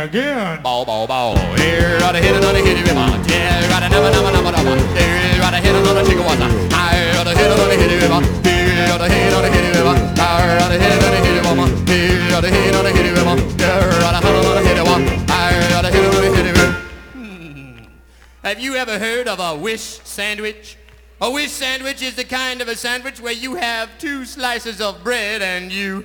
again. Bow, bow, bow. Here, right ahead, another hit it, river. Here, right ahead, another. Here, right ahead, another chicken water. Here, right ahead, another hit it, river. Here, right ahead, another hit it, river. Here, right ahead, another hit it, woman. Here, right ahead, another hit it, river. Here, right ahead, another hit it, woman. Here, right ahead, another hit it, river. Have you ever heard of a wish sandwich? A wish sandwich is the kind of a sandwich where you have 2 slices of bread and you